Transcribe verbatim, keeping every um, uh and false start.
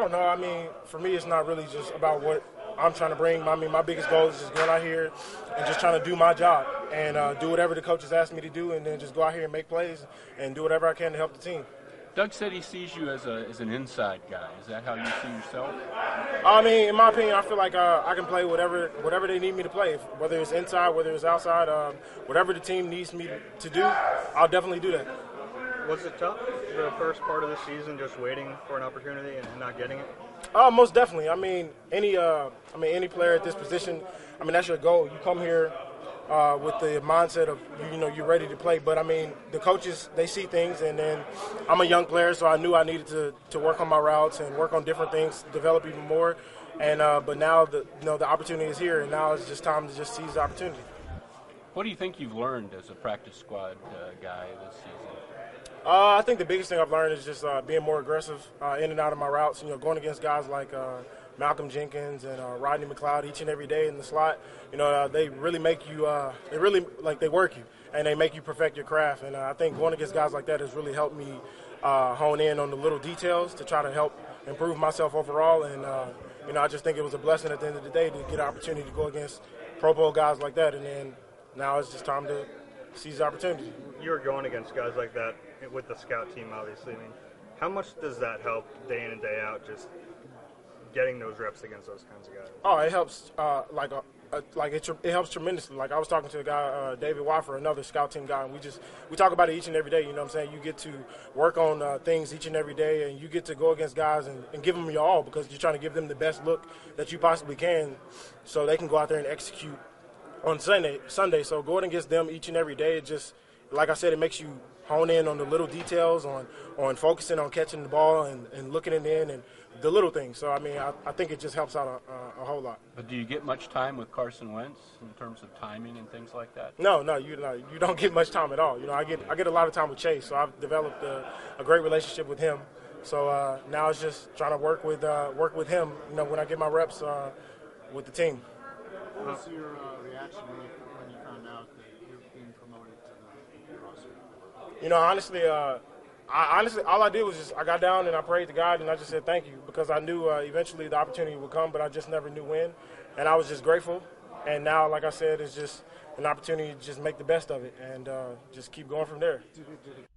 don't know. I mean, for me, it's not really just about what I'm trying to bring. I mean, my biggest goal is just going out here and just trying to do my job and uh, do whatever the coaches ask me to do, and then just go out here and make plays and do whatever I can to help the team. Doug said he sees you as a as an inside guy. Is that how you see yourself? I mean, in my opinion, I feel like uh, I can play whatever whatever they need me to play, whether it's inside, whether it's outside, um, whatever the team needs me to do, I'll definitely do that. Was it tough the first part of the season, just waiting for an opportunity and not getting it? Uh, most definitely. I mean, any uh, I mean, any player at this position, I mean, that's your goal. You come here uh, with the mindset of, you know, you're ready to play. But, I mean, the coaches, they see things, and then I'm a young player, so I knew I needed to, to work on my routes and work on different things, develop even more. And uh, but now, the you know, the opportunity is here, and now it's just time to just seize the opportunity. What do you think you've learned as a practice squad uh, guy this season? Uh, I think the biggest thing I've learned is just uh, being more aggressive uh, in and out of my routes. You know, going against guys like uh, Malcolm Jenkins and uh, Rodney McLeod each and every day in the slot. You know, uh, they really make you. Uh, they really like they work you and they make you perfect your craft. And uh, I think going against guys like that has really helped me uh, hone in on the little details to try to help improve myself overall. And uh, you know, I just think it was a blessing at the end of the day to get an opportunity to go against Pro Bowl guys like that. And then now it's just time to seize the opportunity. You're going against guys like that with the scout team, obviously. I mean, how much does that help day in and day out, just getting those reps against those kinds of guys? Oh, it helps. Uh, like, a, a, like it, it helps tremendously. Like I was talking to a guy, uh, David Waffer, another scout team guy, and we just we talk about it each and every day. You know what I'm saying? You get to work on uh, things each and every day, and you get to go against guys and, and give them your all because you're trying to give them the best look that you possibly can, so they can go out there and execute on Sunday. Sunday. So going against them each and every day, it just, like I said, it makes you hone in on the little details, on on focusing on catching the ball and, and looking it in and the little things. So, I mean, I, I think it just helps out a, a, a whole lot. But do you get much time with Carson Wentz in terms of timing and things like that? No, no, you know, you don't get much time at all. You know, I get I get a lot of time with Chase, so I've developed a, a great relationship with him. So uh, now it's just trying to work with uh, work with him, you know, when I get my reps uh, with the team. What was your uh, reaction when you, when you found out that you're being promoted to the roster? You know, honestly, uh, I, honestly, all I did was just I got down and I prayed to God and I just said thank you because I knew uh, eventually the opportunity would come, but I just never knew when, and I was just grateful. And now, like I said, it's just an opportunity to just make the best of it and uh, just keep going from there. Did it, did it